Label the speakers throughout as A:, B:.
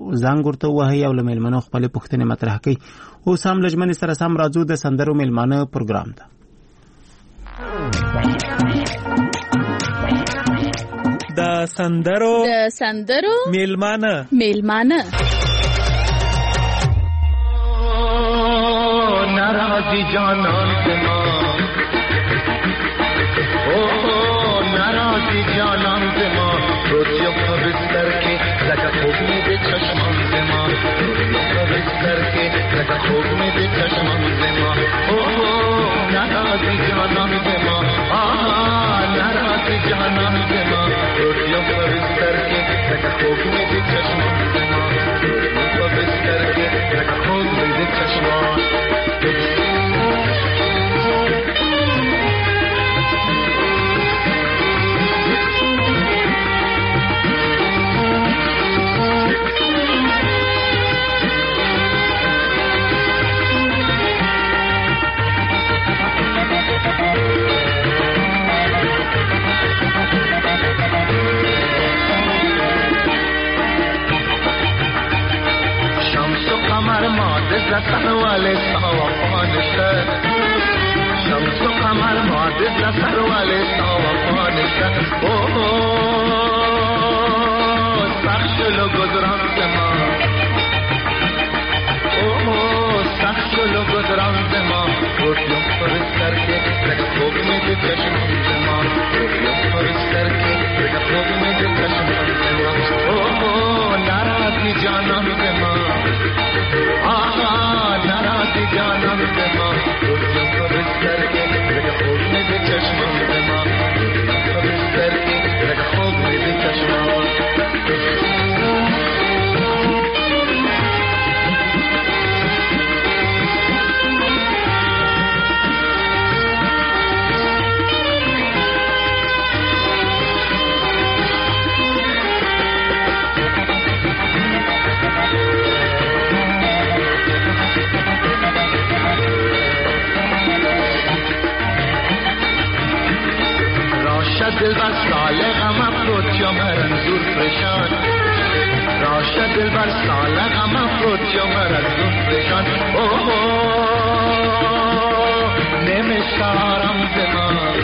A: زنګ ورته ووهئ او له میلمنو خپلې پوښتنې مطرح کړئ. اوس هم له ژمنې سره سم راځو د سندرو میلمانه پروګرام ته.
B: د سندرو میلمانه
C: नाराजी जानन से माँ नाराजी जानन से माँ रोटियों का बिस्तर के लगा खोपने दे चश्मन से माँ रोटियों का बिस्तर के लगा खोपने दे चश्मन से माँ नाराजी जानन से माँ नाराजी जानन से माँ रोटियों का बिस्तर के लगा खोपने दे चश्मन से माँ रोटियों का बिस्तर के लगा खोपने दे चश्मन لسر والے سوا پانشتر شمس و قمر معدد لسر والے سوا پانشتر سخشلو گذران زما سخشلو گذران زما روٹیوں فرس کر کے لگا خوب میں دے چشمان زما روٹیوں فرس کر کے لگا خوب میں دے چشمان زما ناراضی جانم زما नाराजी जानम से माँ रोटियों को बिस्तर के लगा खोब में भी चश्मा से माँ रोटियों को बिस्तर के लगा खोब में भी चश्मा दिल बस साले गम अप्रोचो मरंजूर परेशान राशा दिल बस साले गम अप्रोचो मरंजूर परेशान नेमिष्टारम ज़िमा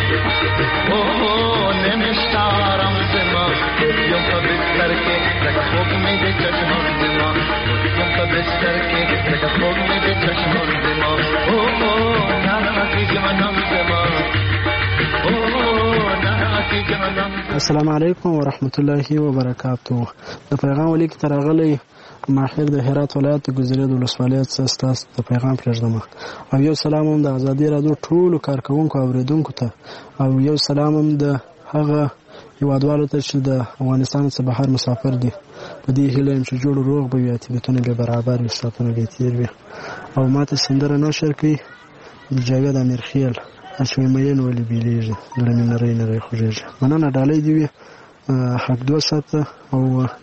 C: नेमिष्टारम ज़िमा रोटियों का बिस्तर के लगा खोब में दे चश्मा ज़िमा रोटियों का बिस्तर के लगा खोब में दे चश्मा ज़िमा नाराज़ी जानम ज़िमा
D: السلام علیکم ورحمت الله وبرکاتو. د پیغام ولیک تر غلې ماهر د هرات ولایت ګذرې د ولسوالۍ څخه تاسو ته پیغام پرېږدم او یو سلام هم د ازادي رادیو ټولو کارکونکو اوریدونکو ته او یو سلام هم د هغه هیوادوالو ته چې د افغانستان څخه بهر مسافر دي. په دې هیله یم چې جوړ روغ به وي، عاطفتونه به برابر وي، ساعتونه به تېر وي. او ماته سندره نشر کوي د جاوید امیرخیل چې مېن ولې بیلیږي د مې نری خوږیږي. مننه ډالۍ دی وي حق دو ساته او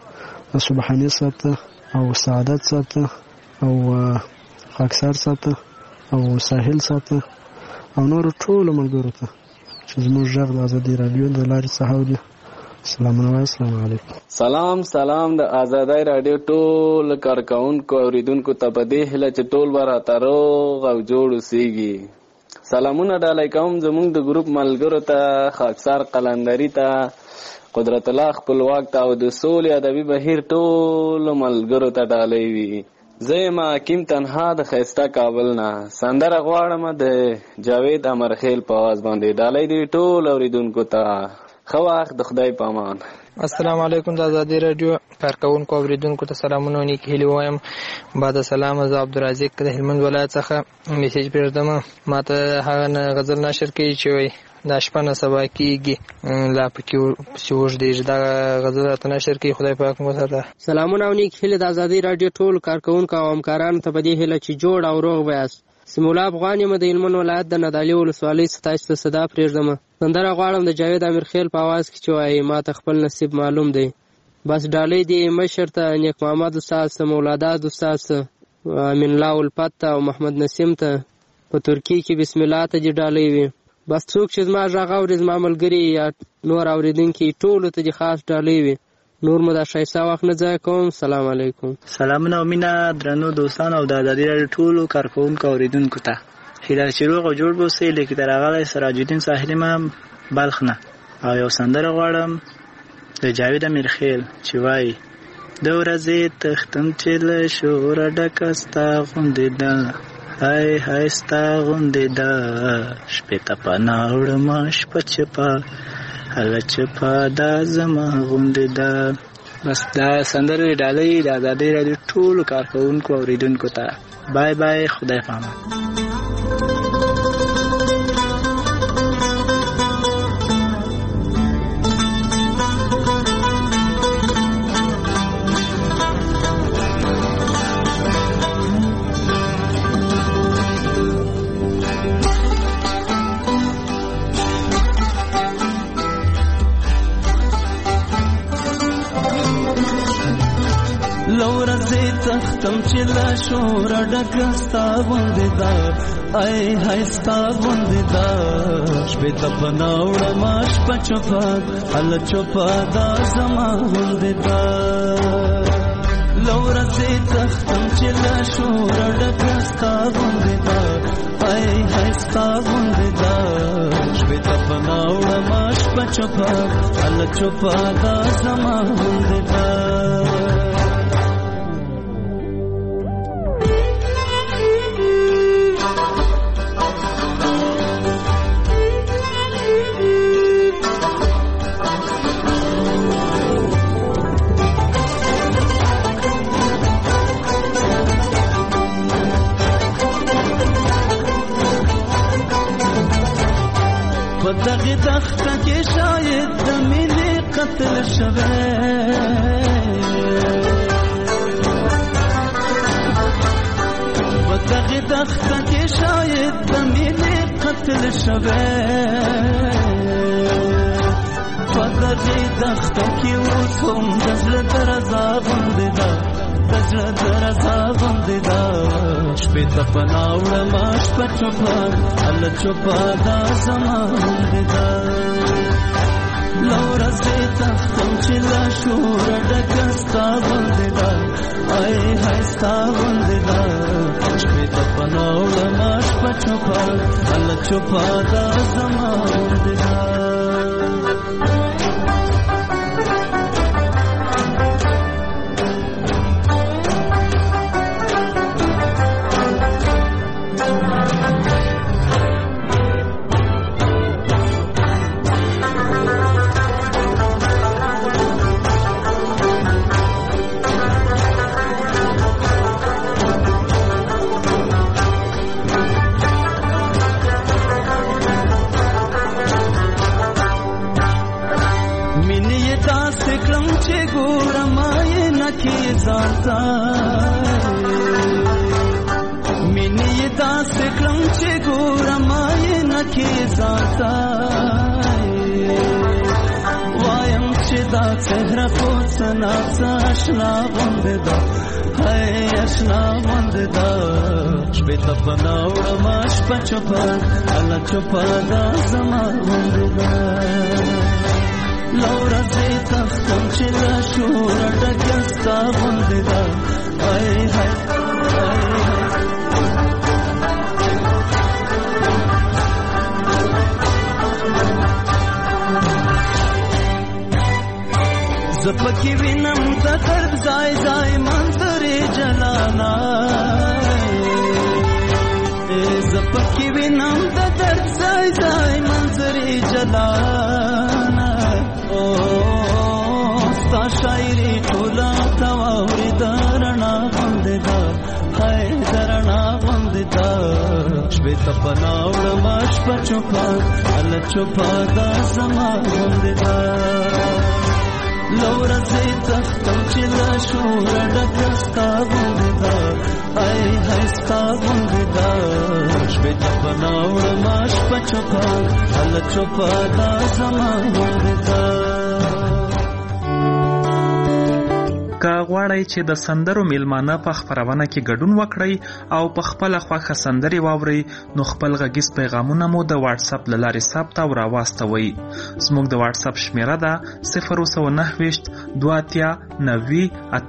D: سبحانه ساته او سعادت ساته او خاکسار ساته او ساحل ساته او نور ټول ملګرو ته چې زموږ غږ د ازادي رادیو د لارې څخه اوري. السلام علیکم.
E: سلام د ازادي رادیو ټول کارکونکو اوریدونکو ته په دې هیله چې ټول به راته روغ او جوړ اوسیږي. سلامونه ډالۍ کوم زمونږ د ګروپ ملګرو ته، خاکسار قلندري ته، قدرت الله خپلواک ته او د سولې ادبي بهیر ټولو ملګرو ته ډالۍ وي. زه یم حکیم تنها د ښایسته کابل نه. سندره غواړم د جاوید امرخیل په آواز باندې. ډالۍ دی ټول اوریدونکو ته. ښه وخت، د خدای په امان.
F: السلام علیکم. د ازادي رادیو کارکونکو اوریدونکو ته سلامونه او نیک هیلې وایم. بعد سلام، زه عبدالرزاق د هلمند ولایت څخه میسیج پرېږدم. ماته هغه غزل نشر کوي چې وایي دا شپه نه سبا کېږي لا پکې اوږدېږي. دا غزل راته نشر کوي. خدای پاک مو ساته.
G: سلامونه او نیک هیلې د ازادي رادیو ټول کارکونکو او همکارانو ته په دې هیله چې جوړ او روغ به یاست. سیمولا افغان یم د هلمند ولایت د نادعلي ولسوالۍ ستاسو ته صدا پرېږدم. سندره غواړم د جاوید امیرخیل په اواز کې چې وایي ماته خپل نصیب معلوم دی. بس ډالۍ دی مشر ته، نیک محمد استاد ته، مولاداد استاد ته، امین الله الفت ته او محمد نسیم ته. په ترکیه کې بسم الله ته دې ډالۍ وي. بس څوک چې زما غږ اوري، زما ملګري یا نور اورېدونکي ټولو ته دې خاص ډالۍ وي. نور مو دا ښایسته وخت نه ضایع کوم. سلام علیکم.
H: سلامونه او مینه درنو دوستان او د ازادي راډیو ټولو کارکوونکو اوریدونکو ته. هیله چې روغ او جوړ اوسئ. لیکي در راغلی سراج الدین ساحلي ما بلخ نه او یو سندره غواړم د جاوید امیرخیل چې وایي د ورځې تختم چې له شوره ډکه ستا غوندې ده، های های ستا غوندې ده، شپې ته پناه وړمه شپه چپه هله چپه دا زما غوندې ده. بس دا سندرې ډالۍ د ازادي راډیو ټولو کارکوونکو اوریدونکو ته. بای بای، خدای پامان.
I: لورځې تختم چې لا شوره ډکه ستا غوندې ده، ای های ستا غوندې ده، شپې ته پناه وړمه شپه چوپه هله چوپه دا زما غوندې ده. لورځې تختم چې لا شوره ډکه ستا غوندې ده، ای های ستا غوندې ده، شپې ته پناه وړمه شپه چوپه هله چوپه دا زما غوندې ده.
J: دغه دښته کې شاید د مینې قتل شوی، په دغه دښته کې شاید د مینې قتل شوی، په دغه دښته کې اوس هم د زړه درزا غوندې ده، د زړه درزا غوندې ده، شپې ته پناه وړمه شپه چوپه هله چوپه دا زما غوندې ده. لورځې تختم چې لا شوره ډکه ستا غوندې ده، ای های ستا غوندې ده، شپې ته پناه وړمه شپه چوپه هله چوپه دا زما غوندې ده.
I: مینې داسې کړم چې ګورم آینه کې ځانته، وایم چې دا څهره خو څه ناڅه اشنا غوندې ده، هی اشنا غوندې ده، شپې ته پناه وړمه شپه چوپه هله چوپه دا زما غوندې ده. لورځې تختم چې لا شوره ډکه ستا غوندې ده، ای های زه پکې وینم د درد ځای ځای منظرې جلانا، زه پکې وینم د درد ځای ځای منظرې جلانا، ستا شاعري ټوله ته واورېده رڼا غوندې ده، های د رڼا غوندې ده، شپې ته پناه وړمه شپه چوپه هله چوپه دا زما غوندې ده. لورځې تختم چې له شوره ډکه ستا غوندې ده، ای های ستا غوندې ده، شپې ته پناه وړمه شپه چوپه هله چوپه دا زما غوندې ده.
B: که غواړئ چې د سندرو میلمانه په خپرونه کې ګډون وکړئ او په خپله خوښه سندرې واورئ نو خپل غږیز پیغامونه مو د واتساپ له لارې ثبت او راواستوئ. زموږ د واتساپ شمیره ده 029 2 90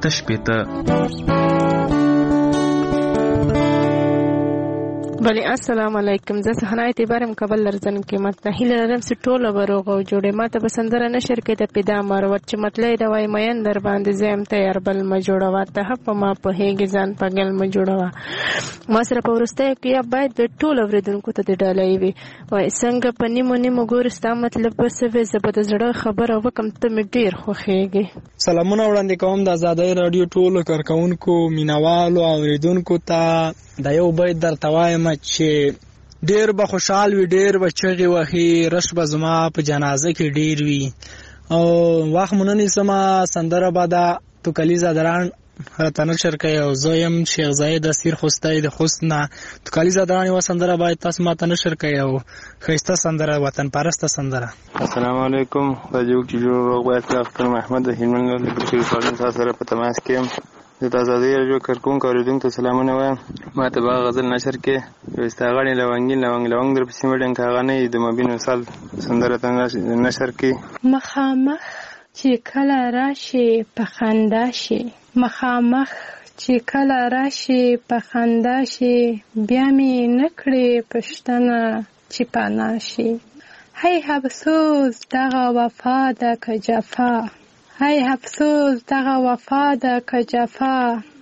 K: بله السلام علیکم. زه سهنا اعتبار مقبل لرزن کې متنه هیله لرم چې ټوله به روغ او جوړې. ما ته به سندره نشر کې د پیدا مروت چې مطلع د وای مین در باندې زم تیار بل ما جوړوا ته په ما په هیګ ځان پګل ما جوړوا. ما سره په ورسته کې باید د ټوله وردونکو ته ډالۍ وي وای څنګه په نیمو ګورستا مطلب څه وي زبد زړه خبره وکم ته مې ډیر خوخېږي.
F: سلامونه وړاندې کوم د آزادۍ رادیو ټولو کارکونکو مینوالو او اوریدونکو ته. دا یو بیت درته وایم چې ډیر به خوشحال وي ډیر به چغې وهي رش به زما په جنازه کې ډیر وي او وخت مو نه نیسمه سندره به ده تو کلیزه دران راته نشر کوي او زه یم شیخ زاید اسیر خوستی د خوست نه تو کلیزه دران یوه سندره باید تاسو ماته نشر کوي او ښایسته سندره وطن پرسته سندره.
E: السلام علیکم. راجو کې جوړ روغ باید اختر محمد د هلمند له بشیر فارن سره په تماس کې یم. د آزادۍ رادیو کارکونکو اوریدونکو ته سلامونه وایم. ما ته به غزل نشر کې وستاغړې لونګین لونګ در پسې مډنګ هغه نه د مبین وصال سندره ته نشر کې.
L: مخامخ چې کله راشي په خندا شي مخامخ چې کله راشي په خندا شي بیا مې نکړې پښتنه چې پانا شي. هی افسوس دغه وفا ده که جفا هی افسوس دغه وفا ده که جفا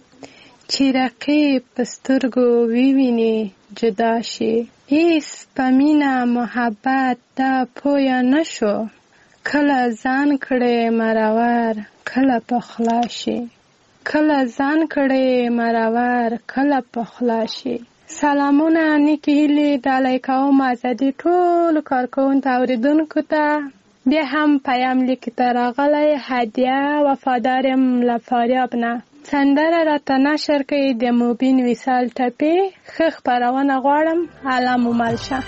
L: چې رقیب په سترګو وویني جدا شي. هیڅ په مینه محبت دا پویه نشو کله ځان کړې مرور کله پخلا شي کله ځان کړې مرور کله پخلا شي. سلامونه نیکی هیلې ډالۍ کوم آزادۍ ټولو کارکوونکو اوریدونکو ته. بیا هم پیام لیکي ته راغلی هدیه وفادارم له فاریاب نه سندره راته نشر کوي د مبین وصال ټپې ښه خپرونه غواړم الله مو مل شه.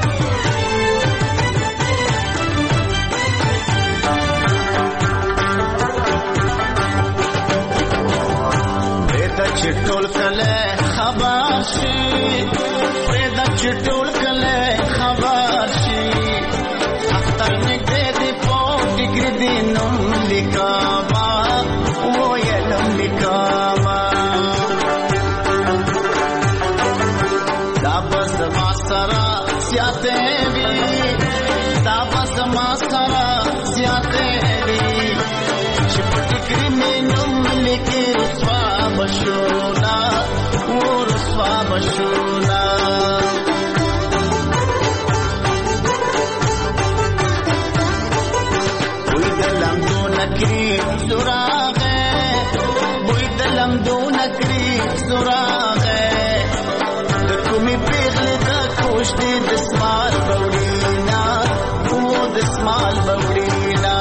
I: چې ټول کله خبر شي پرېږده چې ټول کله خبر شي اختر نږدې دی په ټیکري دی نوم لیکمه ویلم لیکمه دا به زما سره زیاتې وي دا به زما سره زیاتې وي چې په ټیکري مې نوم لیکي رسوا بشونا ورسوا بشونا بوی دلم دو نکری سراغه بوی دلم دو نکری سراغه دکومی پیغلی دکوشتی دسمال بوڑینا او دسمال بوڑینا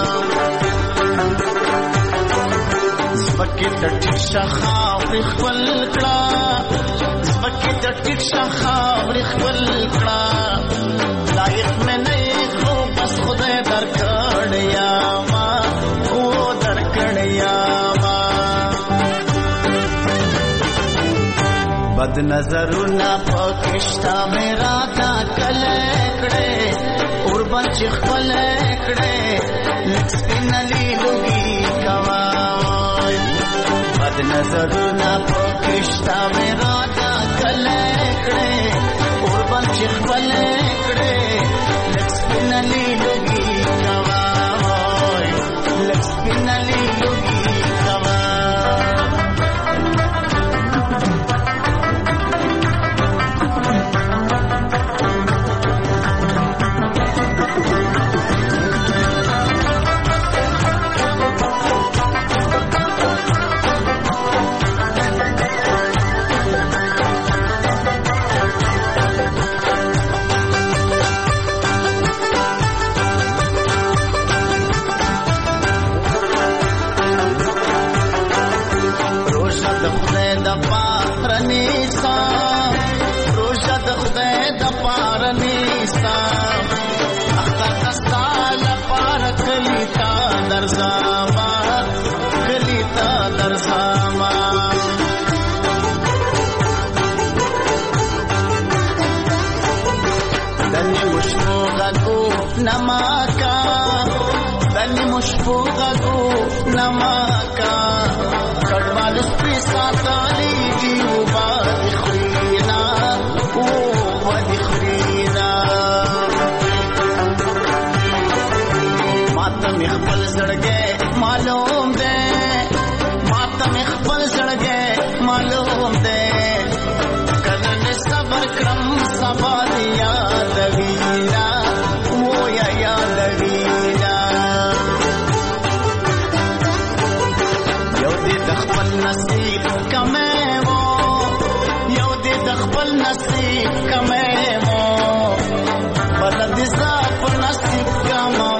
I: زبکی تټی شخاوري خپل کړه زبکی تټی شخاوري خپل کړه لایق مې نه خو بس خدای درکړیا ما او درکړیا ما بد نظرونه پکشتا میرا تا کله کړه اور بچ خپل کړه لکس پینلی لوګي کوا بد نظرونه پکشتا میرا دا کله کړه اور بچ خپل کړه لکس پینلی لوګي کوا لکس پینلی لوګي کوا
M: ماکا کډوال سپي ساتلی دی وبادي خرینا وبادي خرینا ماته خپل زړګي معلوم ده ماته خپل زړګي معلوم ده کله صبر کرم سبا دی یاد وینا و یا یاد وینا یو دې خپل نصیب کمه وو یو دې خپل نصیب کمه وو بلد صاحب نصیب کمه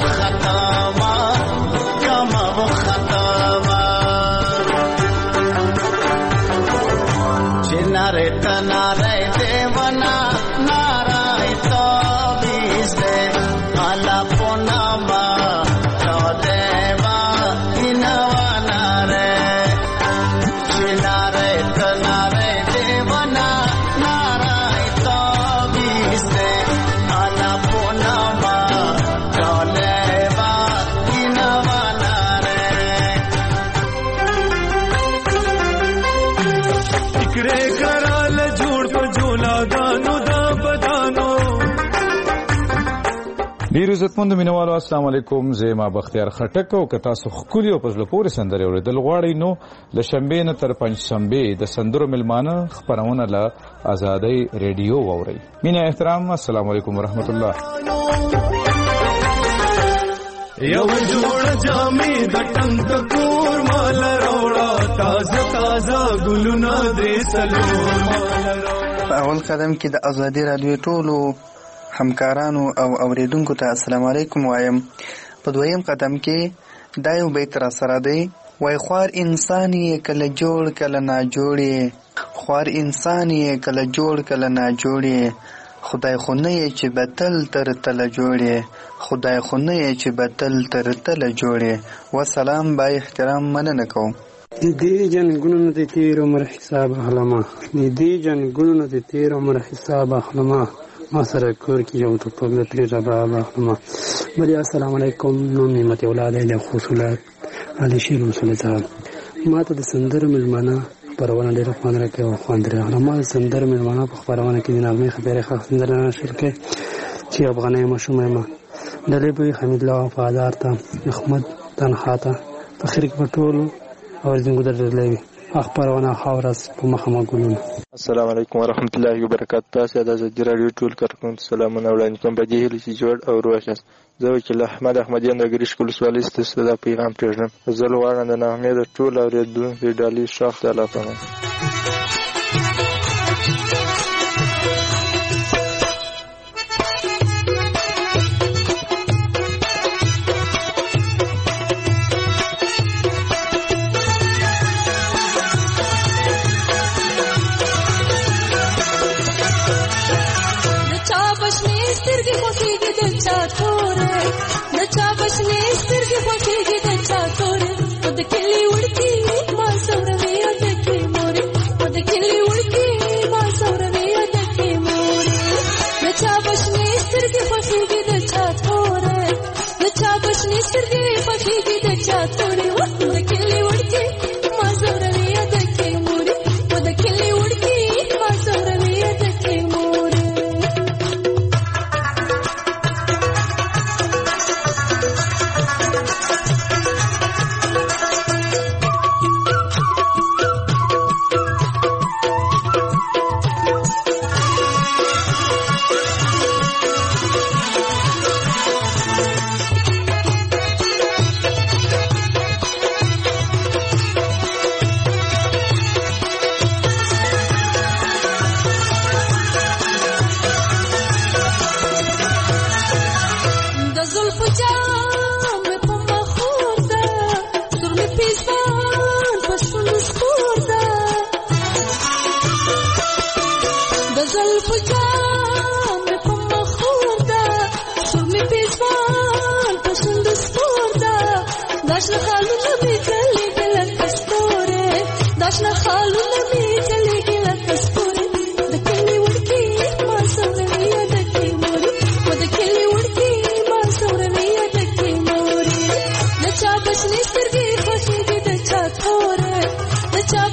M: नारे देवना नाराय तो बीसे आला पोनामा तो देवा इनवा नारे नारे देवना नाराय तो बीसे आला पोनामा तो देवा इनवा नारे इकरे
N: ډیر عزتمند مینوالو السلام علیکم زما بختیار خټک او کتا سو خولي او پزله پورې سندره اوریدل غواړي نو ل شنبه نه تر پنځشنبه د سندرو ملمانه خبرونه له آزادۍ ریډیو ووري مینه احترام السلام علیکم ورحمت الله
I: یو جوړ جامې د ټنګ کور مال راوړا تازه تازه ګلونه دې سلور
O: په اول قدم کې د آزادۍ رادیو ټولو همکارانو او اوریدونکو ته السلام علیکم وایم. په دویم قدم کې دا یو بیت را سره دی وای خوار انسان یې کله جوړ کله نا جوړې خوار انسان یې کله جوړ کله نا جوړې خدای خو نه یې چې بتل تر تله جوړې خدای خو نه یې چې بتل تر تله جوړې وسلام با احترام مننه کوم.
D: دې جنګونو د تیر عمر حساب اخلمه دې جنګونو د تیر عمر حساب اخلمه ما سره کور کې یو ټوپک د تری ربا اخلمه. بلی السلام علیکم نو نعمت اولاد له خصوصات علي شیر مسله صاحب ما ته د سندر ملمانه پرونه ډېر خوند راکړ او خوند راغله. ما سندر ملمانه په خبرونه کې د نغمه خبره خاص سندر نشر کې چې افغاني مشومه ما دلې به حمید الله وفادار ته احمد تنها ته فخر کې پټول او زنګو درلې اخبارونه خاورس په مخه مګولونه.
P: السلام علیکم ورحمت الله وبرکاته. تاسو د آزادۍ رادیو ټول کارکونکو سلامونه وړاندې کوم. په دې هیله چې جوړ او روغ یاست. زه وکیل احمد احمدیان د ګریش ولسوالۍ ستاسو د پیغام پرېږدم. زه غواړم د نغمې د ټول اورېدونکو ډالۍ شاخ ته لافم.
Q: د کلی وړکی ما سره وی د کی مورې د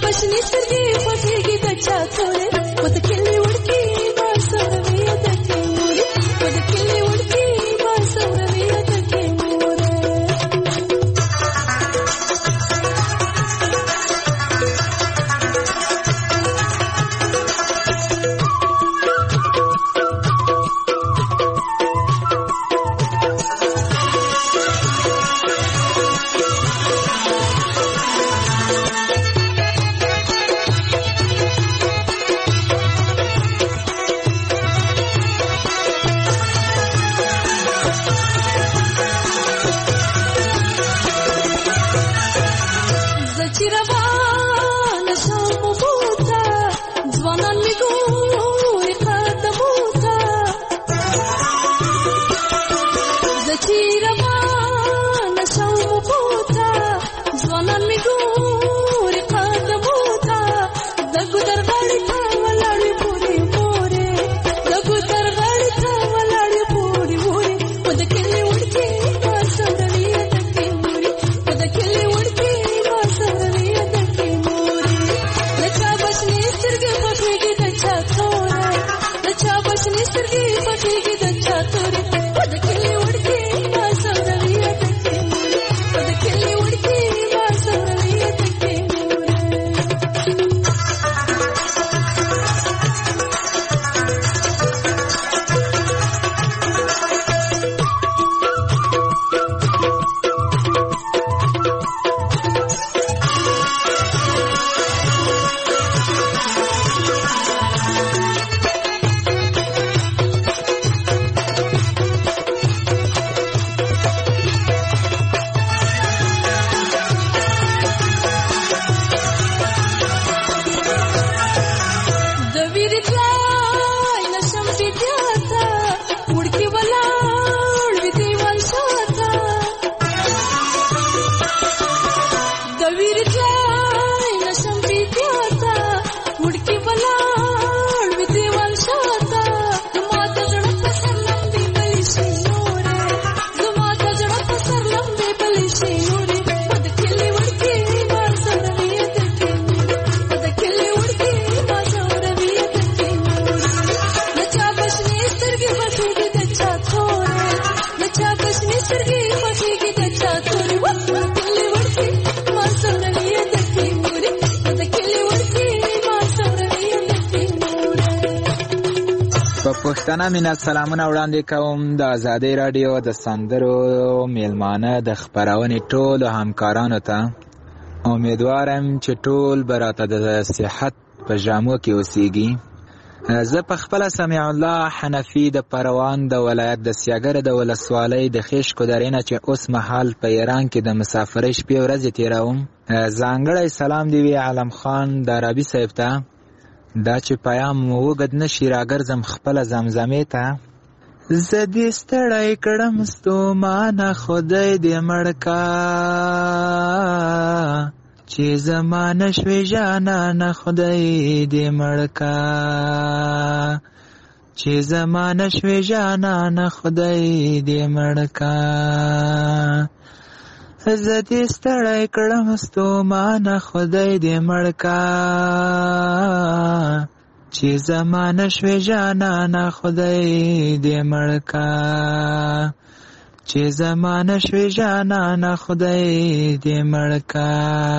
Q: بشنې سترګې خوښېږي د چا تورې خو د کلي وړکي ما سوروي د کې مورې خو د کلي وړکي ما سوروي د کې مورې
R: پښتانه مینه سلامونه وړاندې کوم د آزادۍ رادیو د سندرو میلمانه د خپرونې ټولو همکارانو ته امیدوارم چې ټول به راته د صحت په جامو کې اوسیږي. زه په خپله سمیع الله حنفي د پروان د ولایت د سیاګر د ولسوالۍ د خیشکو درې نه چې اوس مهال په ایران کې د مسافرۍ شپې ورځې تېروم. ځانګړی سلام دی وی علم خان د عربي صاحب ته دا چې پیام وګد نشي راګرځم خپل زمزمې ته. زه دې ستړی کړم ستومانه خدای دې مړ کا چې زمانه شوې جانانه خدای دې مړ کا چې زمانه شوې جانانه خدای دې مړ کا. زه دې ستړی کړم ستومانه خدای دې مړ کا چې زمانه شوې جانانه خدای دې مړ کا چې زمانه شوې جانانه خدای دې مړ کا.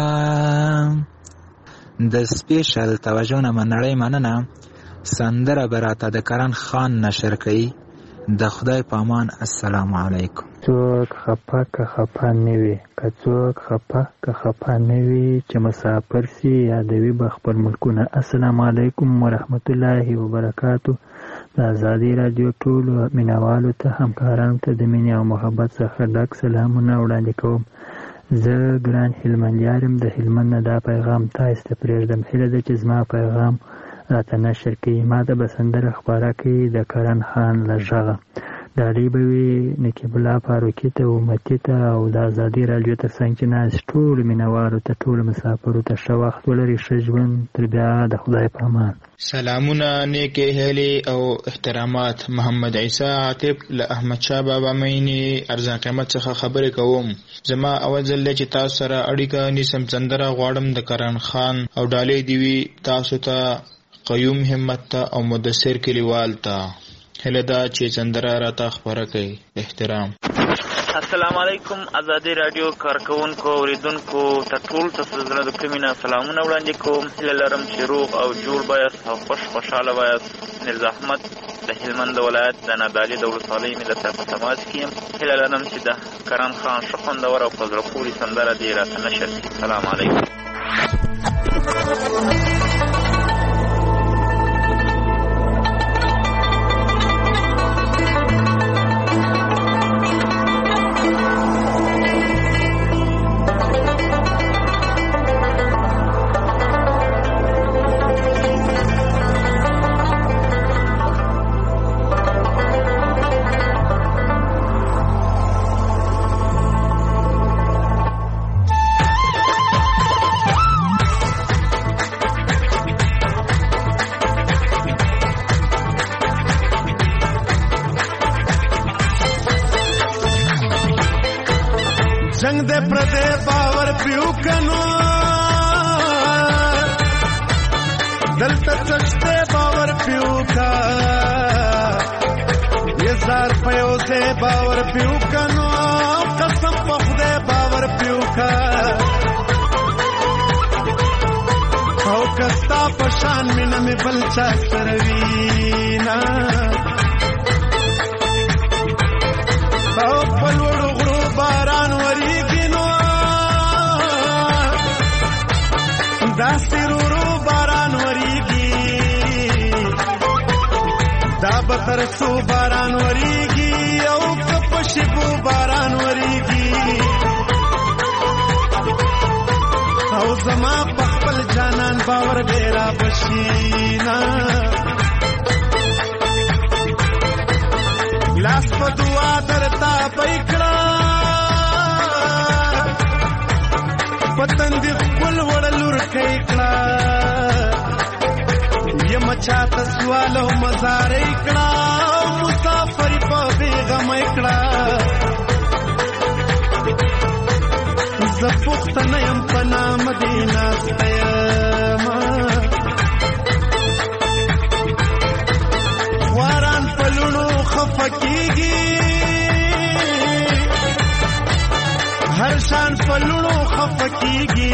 R: د سپیشل توجه نه منړی مننه. سندره به راته د کرن خان نشر کوي. د خدای په امان. السلام علیکم.
S: څوک خپه که خپه نه وي که څوک خپه که خپه نه وي چې مسافر سي یادوي به خپل ملکونه. السلام علیکم ورحمت الله وبرکاتو. د ازادي رادیو ټولو مینوالو ته همکارانو ته د مینې او محبت څخه ډک سلامونه وړاندې کوم. زه ګران هلمندیار یم. د هلمند نه دا پیغام تاسو ته پرېږدم. هیله ده چې زما پیغام راته نشر کړي. ما ته به سندره خپاره کړي د کرن خان له غږه. ډالۍ به وي نقیب الله فاروقي ته، امتي ته او د ازادي راډیو تر څنګ چې ناست ټولو مینوالو ته، ټولو مسافرو ته ښه وخت ولري، ښه ژوند. تر بیا د خدای په امان.
T: سلامونه، نیکې هیلې او احترامات. محمد عیسی عاطف له احمد شاه بابا مینې ارزان قیمت څخه خبرې کوم. زما اول ځل دی چې تاسو سره اړیکه نیسم. سندره غواړم د کرن خان او ډالۍ دی وي تاسو ته، قیوم همت ته او مدثر کلیوال ته. هله دا چې سندره راته خبره کوي. احترام.
U: السلام علیکم ازادي رادیو کارکونکو اوریدونکو ته ټول تاسو زړه د کمینه سلامونه وړاندې کوم. هیله لرم چې روغ او جوړ بایاست او خوشحاله بایاست. مرزا احمد د هلمند ولایت د نادعلي د ولسوالۍ مې درته په تماس کې یم. هیله لرم چې د کرن خان ښه خوندور او په زړه پورې سندره دې راته نشر کړي. سلام علیکم.
V: जंग दे प्रदे बावर पियो कनो दल तचते बावर पियो का ये जार पयो से बावर पियो कनो कसम पखदे बावर पियो का औ कस्ता पशान मिन में बलचा करवीना औ पलवड़ो गुरु बारान दास्तिरूरू बारान वरीगी دا بترسو باران وریږي او کپشبو باران وریږي او زما په خپل جانان باور ډیرا بشینا لاس په دعا درتا پېکړه پتن دی خپل وړلور کېکړه یم چاته سوالو مزار کړه مسافر په بیغم کړه زپختنه يم په نام مدینه ستما واران پلونو خفقیږي هر شان پلونو خفقیږي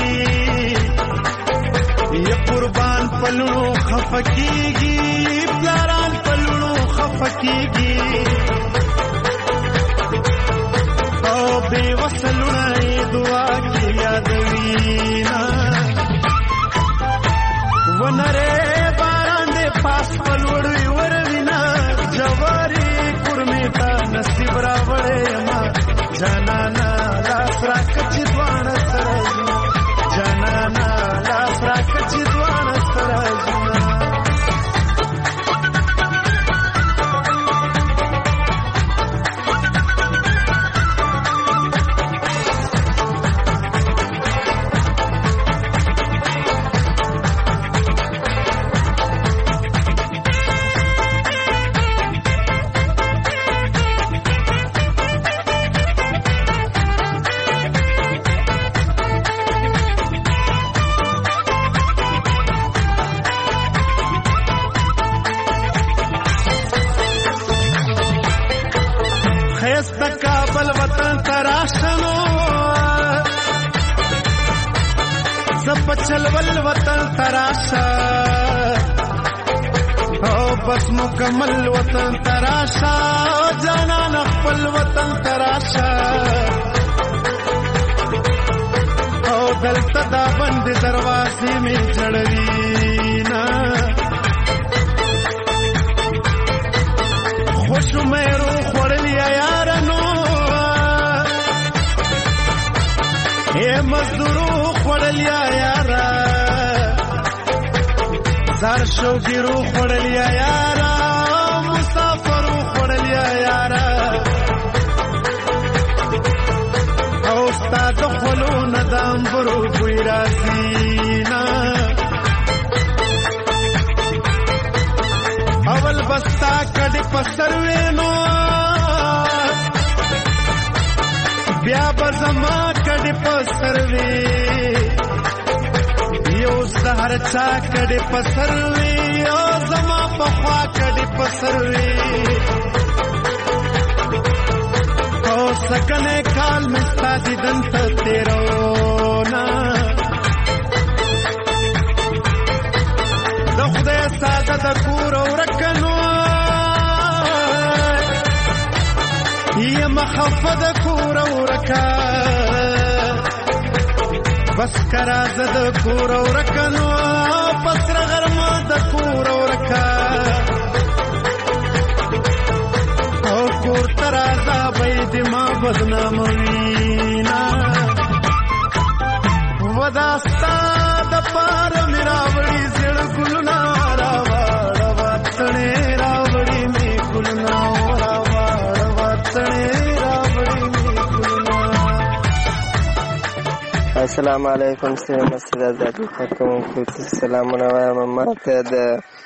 V: یا قربان پلونو خفقیږي پلاران پلونو خفقیږي او بے وصلونه دعا کی یادوینا ونره باران دے پاس پلوڑی وروینا جواری کرمیتا نصیب راوڑے ما جانانا لاس راکچی دوان سرازنا جانانا لاس راکچی دوان سرازنا کابل وطن تراشنو زب چلول وطن تراشا او بس مکمل وطن تراشا جانا نخپل وطن تراشا او دلتا دا بند دروازی میں جڑوینا خوشو میرو خوڑلیا یارنو اے مزدورو خوڑلیا یارا زار شوگیرو خوڑلیا یارا مسافرو خوڑلیا یارا پسر وینو بیا به زما کډې پسر وی یو سهار چا کډې پسر وی او زما په خوا کډې پسر وی او سکنه کال مستا دیدن ته تیرونا د خدای ساده د کور ورکنو یم خفه د کور ورکا بس کرا زد کور ورکنو پسر غرما د کور ورکا او کور ترازا بید ما بدنام وینا وداستا د پار میرا وړي زړ ګلنا راوړ وطنې راوړي می ګلنا راوړ وطنې راوړي می ګلنا.
A: السلام علیکم سره مسجد آزادی کوونکو سلامونه وایم ماته د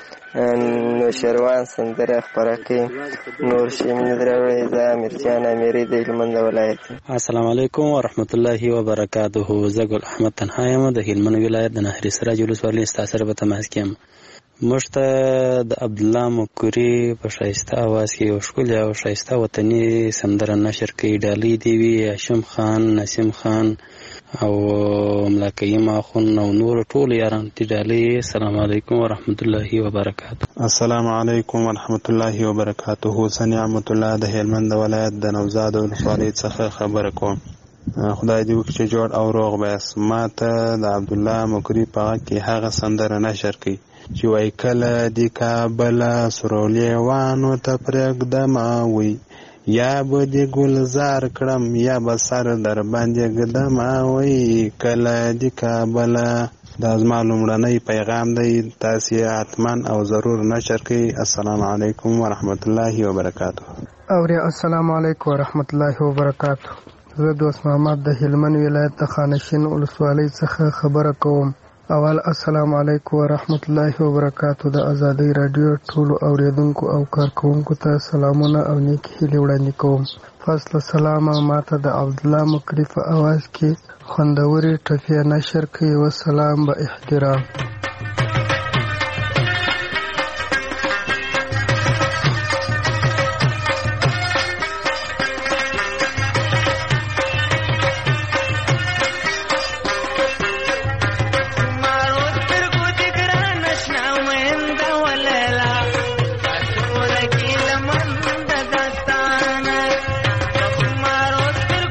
A: نوشیروان سندره خپره کوي نور شیمین دروړی زه امیرجان امیري د هلمند ولایت.
C: السلام علیکم ورحمت الله وبرکاته. زه ګل احمد تنها یم د هلمند ولایت د نهري سراج ولسوالۍ ستا سره په تماس کې یم. موږ ته د عبدالله مکوري په ښایسته اواز کې یو ښکلې او ښایسته وطني سندره نشر کوي. ډالۍ دې وي هاشم خان، نسیم خان او ملاقیم اخون او نور ټول یاران تی ډالۍ. السلام علیکم ورحمت الله وبرکاته.
W: السلام علیکم ورحمت الله وبرکاته. زه نعمت الله د هلمند ولایت د نوزاد ولسوالۍ څخه خبره کوم. خدای دې وکړي چې جوړ او روغ بیاست. ما ته د عبدالله مکوري په غږ کې هغه سندره نشر کړي چې وایي کله دې کابله سرو لیوانو ته پرېږدمه وی یا به دې ګلزار کړم یا به سر در باندې ږدمه وی کله دې کابله. دا زما لومړنی پیغام دی، تاسې حتما او ضرور نشر کړئ. السلام علیکم ورحمت الله وبرکاته.
X: السلام علیکم ورحمت الله وبرکاته. زه دوست محمد د هلمند ولایت د خانشین ولسوالۍ څخه خبره کوم. اول السلام علیکم ورحمت الله وبرکاته. د ازادۍ رادیو ټولو اوریدونکو او کارکوونکو ته سلامونه او نیکې هیلې وړاندې کوم. فضل سلام ماته د عبدالله مکري په اواز کې خوندورې ټپې نشر کوي. وسلام به احترام.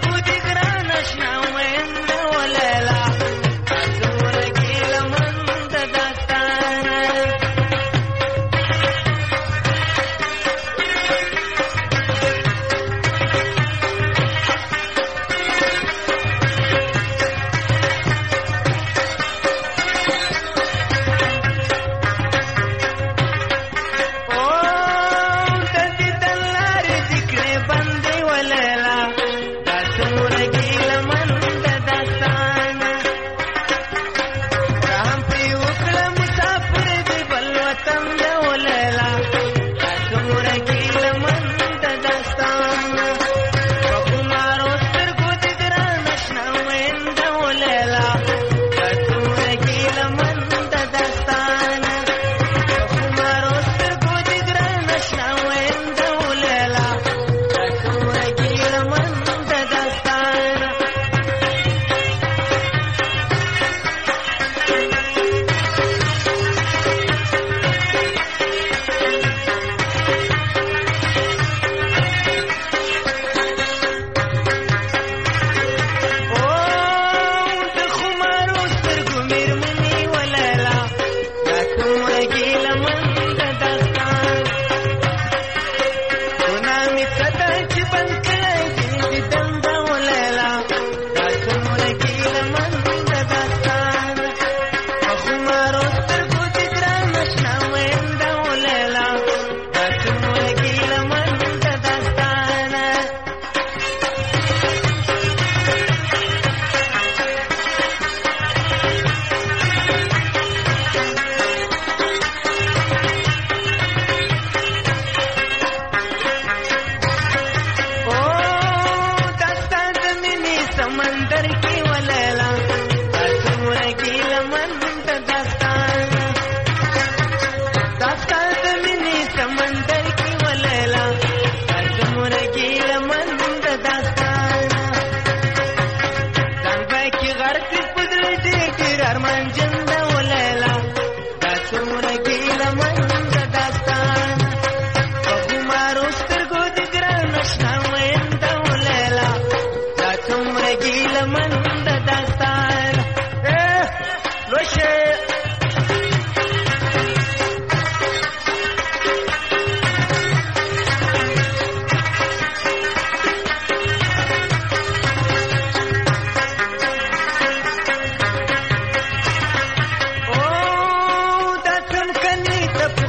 Y: د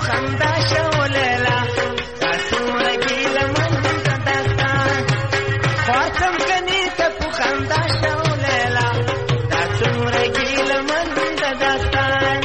M: خندا شولیلا دا څومره ګیله من داستان خواڅم کني ته په خندا شولیلا دا څومره ګیله من داستان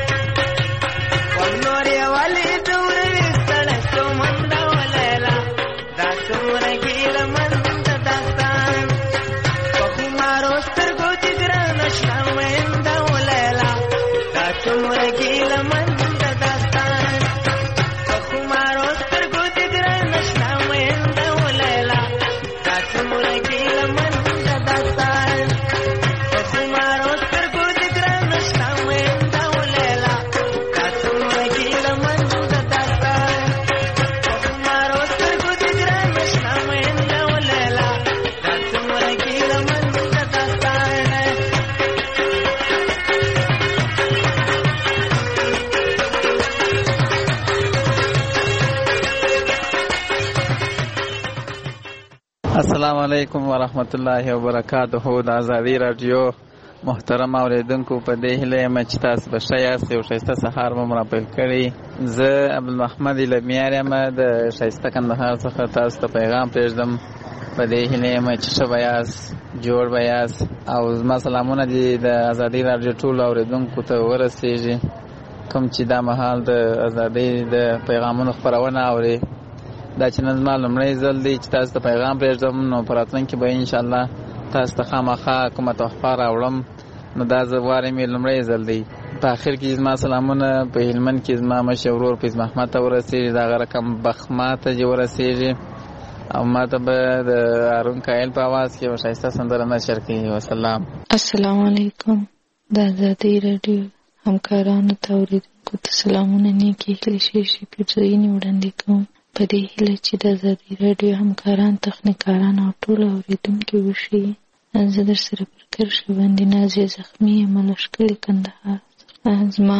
M: ونور یې ولې دورې ستړی شو منډه ولیلا دا څومره ګیله من داستان په خمارو سترګو دې ګرانه شوه مینده ولیلا دا څومره ګیله من داستان په خمارو سترګو دې ګرانه شوه مینده ولیلا دا څومره ګیله من داستان په خمارو سترګو دې ګرانه شوه مینده ولیلا دا څومره ګیله من داستان په خمارو سترګو دې ګرانه شوه مینده ولیلا دا څومره ګیله من داستان
B: السلام علیکم ورحمت الله وبرکاته. د ازادي رادیو محترم اوریدونکو په دې هیله یم چې تاسو به ښه یاست. یو ښایسته سهار مو مرافق کړي. زه عبدالمحمد لمیار یم د ښایسته کندهار څخه تاسو ته پیغام پرېږدم. په دې هیله یم چې ښه به یاست، جوړ به یاست. او زما سلامونه دي د ازادي رادیو ټولو اوریدونکو ته ورسېږي کوم چې دا مهال د ازادۍ د پیغامونو خپرونه اوري. دا چې نن زما لومړی ځل دی چې تاسو ته پیغام پرېږدم، نو په راتلونکي به انشاءالله تاسو ته خامخا کومه تحفه راوړم. نو دا زه غواړم یې لومړی ځل دی. په آخر کې زما سلامونه په هلمند کې زما مشر ورور فیض محمد ته ورسېږي، د هغه رقم بخما ته چې ورسېږي، او ما ته به د هارون کایل په اواز کې یوه ښایسته سندره نشر کړي. وسلام.
G: السلام علیکم. د ازادۍ راډیو همکارانو ته اورېدونکو ته سلامونه، نیکې هیلې، ښې پیرزوینې وړاندې کوم په دې هیله چې د ازادۍ راډیو همکاران، تخنیکاران او ټول اورېدونکي وښي. زه در سره پر کرښې باندې نازیه زخمي یم له ښکلي کندهار. زما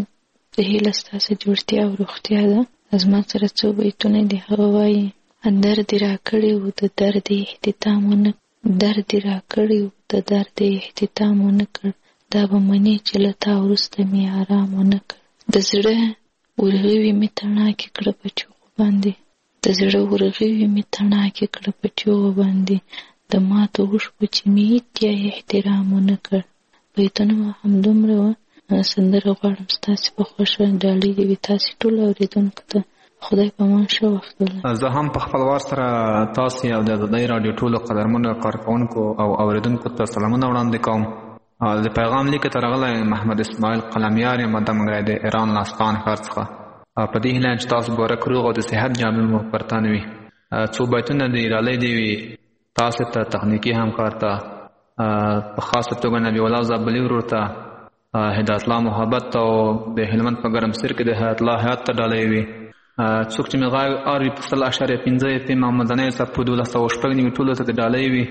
G: د هیله ستاسو جوړتیا او روغتیا ده. زما سره څو بیتونه دي. هغه وایي: درد یې راکړی و د درد یې احتتام ونه درد یې راکړی و د درد یې احتتام ونه کړ، دا به منې چې له تا وروسته مې آرام ونه کړ. د زړه ورغوي مې تڼاکې کړه په چوغو باندې، د زړه ورغوي مې تڼاکې کړه په چوغو باندې، د ماتو اوښکو چې مې هېڅ احترام ونه کړ. بیتونه همدومره وه. سندره غواړم ستاسې په خوښه. ډالۍ دې وي تاسې ټولو اورېدونکو ته. خدای په امان ښه وخت ولرئ.
H: زه هم په خپل وار سره تاسې او د ازادۍ راډیو ټولو قدرمنو کارکوونکو او اورېدونکو ته سلامونه وړاندې کوم. د پیغام لیک ته راغلی محمد اسماعیل قلمیار یم د د ایران لاستان ښار څخه. په دې هیله چې تاسو بورک روغ او د صحت جامې مو پر تن وي. څو بیتونه دي ډالۍ دې وي تاسو ته، تخنیکي همکار ته، په خاصه توګه نبي الله زابلي ورور ته، هدایت الله محبت ته، او د هلمند په ګرمسیر کې د حیات الله حیات ته ډالۍ وي. څوک چې مې غږ اوري په 0.5 FM مدنۍ څپو 1206 ټولو ته د ډالۍ وي.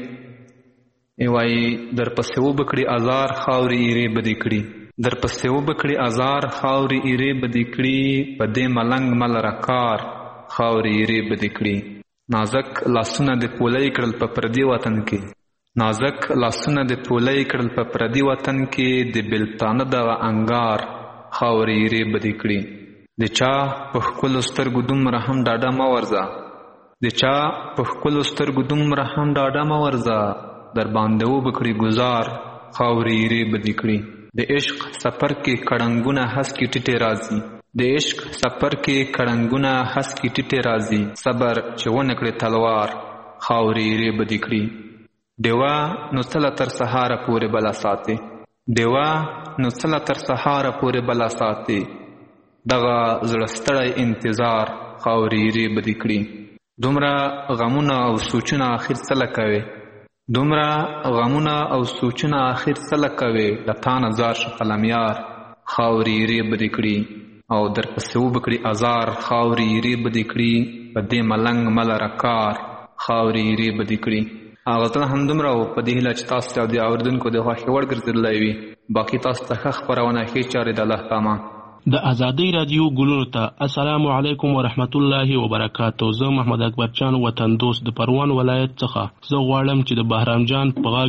H: وایي: درپسې وبکړي ازار خاورې ایرې بدې کړي، درپسې وبکړي ازار خاورې ایرې بدې کړي، په دې ملنګ ملره کار خاورې ایرې بدې کړي. نازک لاسونه د پولۍ کړل په پردي وطن کې، نازک لاسونه د پولۍ کړل په پردي وطن کې، د بلتانه دغه انګار خاورې ایرې بدې کړي. د چا په ښکلو سترګو دومره هم ډاډه مه ورځه، د چا په ښکلو سترګو دومره هم ډاډه مه ورځه، در باندې وبکړي ګزار خاورې ایرې بدې کړي. د عشق سفر کې کړنګونه هسکې ټیټې راځي، د عشق سفر کې کړنګونه هسکې ټیټې راځي، صبر چې ونه کړې تلوار خاورې ایرې بدې کړي. ډیوه نو څله تر سهاره پورې بله ساتي، ډیوه نو څله تر سهاره پورې بله ساتي، دغه زړه ستړی انتظار خاورې ایرې بدې کړي. دومره غمونه او سوچونه آخر څه لکوي، دومره غمونه او سوچونه آخر څه لکوي، له تا نه زار شه قلمیار خاورې ایرې بدې کړي. او درپسې وبکړي ازار خاورې ایرې بدې کړي، په دې ملنګ ملره کار خاورې ایرې بدې کړي. غزل همدومره و. په دې هیله چې تاسو ته او د اورېدونکو د خوښې وړ ګرځېدلی وي. باقي تاسو ته ښه خپرونه، ښې چارې د الله په امان.
J: د ازادۍ رادیو ګلونو ته السلام علیکم ورحمت الله وبرکاتو. زه محمد اکبر جان وطن دوست د پروان ولایت څخه. زه غواړم چې د بهرام جان په غږ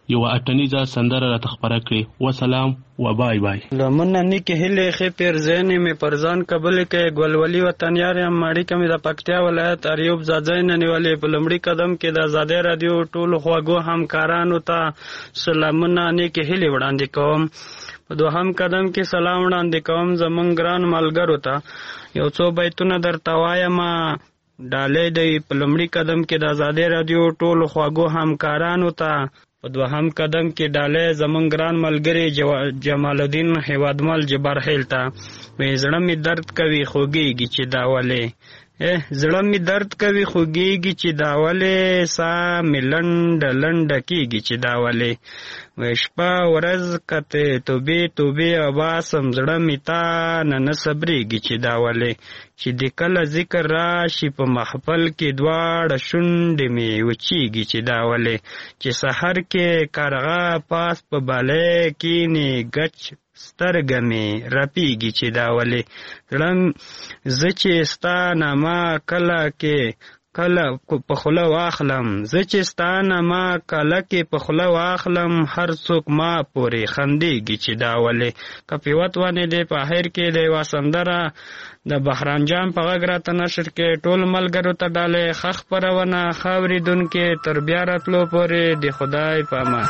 J: یو اټنیزه سندره راته خپره کړې. وسلام و بای بای.
D: لمنه نیکې هیلې ښې پیرزینې مې پر ځان قبول کړې، ګلولي وطنیار یم ماړیکه مې د پکتیا ولایت اریوب ځاځی نه نیولې. په لومړي قدم کې د ازادۍ راډیو ټولو خواږو همکارانو ته سلامونه نیکې هیلې وړاندې کوم. په دوهم قدم کې سلام وړاندې کوم زمونږ ګران ملګرو ته. یو څو بیتونه درته وایم ډالۍ دی. په لومړي قدم کې د ازادۍ راډیو ټولو خواږو همکارانو ته. په دوهم قدم کې ډالۍ زمونږ ګران ملګری جمال الدین هیوادمل جبارخیل ته. زړه مې درد کوي خوږیږي چې دا ولې، زړه مې درد کوي خوږیږي چې دا ولې، ساه مې لنډه لنډه کېږي چې دا ولې. شپه ورځ کته توبې توبې وباسم، زړه مې تا نه صبرېږي چې دا ولې. چې د کله ذکر راشي په محفل کې دواړه شونډې مې وچیږي چې دا ولې. چې سحر کې کارغه پاس په بالۍ کښېني ګچ سترګه مې رپیږي چې دا ولې. زه چې ستا نامه کله په خوله واخلم، زه چې ستا نامه کله کې په خوله واخلم، هر څوک ما پورې خندېږي چې دا ولې. کپیوت ونې دی په اخر کې د یوه سندره د بهرام جان په غږ راته نشر کې. ټول ملګرو ته ډالۍ ښه خپرونه ښه اورېدونکي تر بیا راتلو پورې د خدای په امان.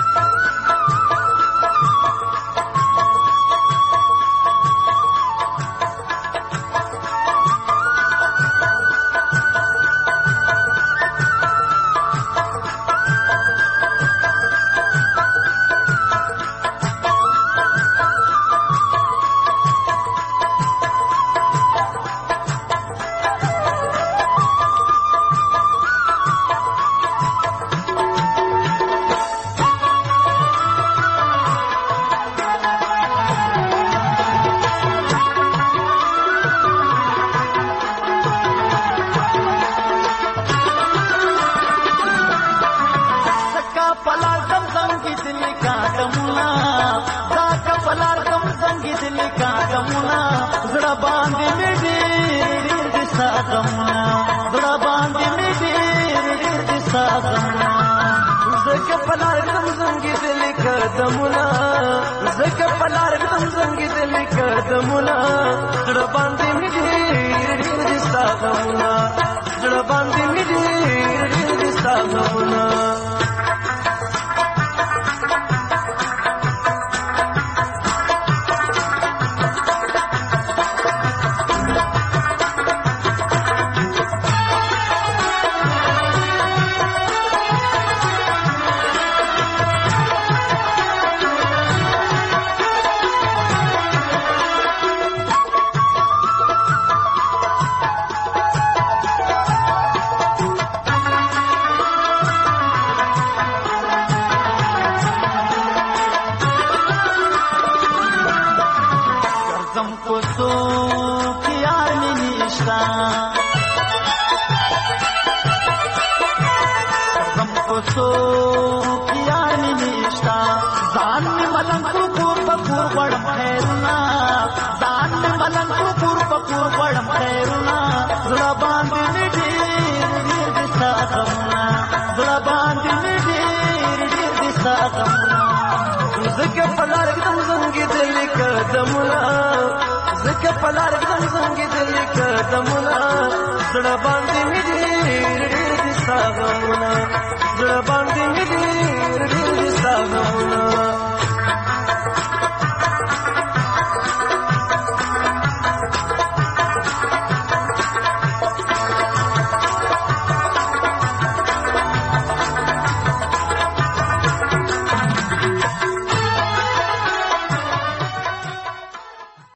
I: زړه باندې مې ډېر ډېر ستا غمونه